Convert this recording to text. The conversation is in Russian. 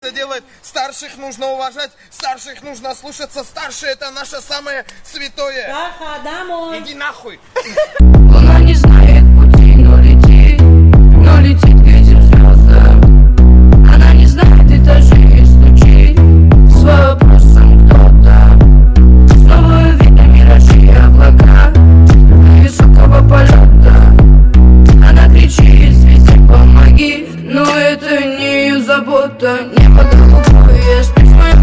это делает. Старших нужно уважать, старших нужно слушаться. Старшие — это наше самое святое. Каха, домой. Иди нахуй. Луна не знает пути, но летит к этим звездам. Она не знает этажей, стучит с вопросом кто-то. Снова видно миражи и облака высокого полета. Она кричит: звезде помоги, но это не ее забота. Небо голубое, спишь в моем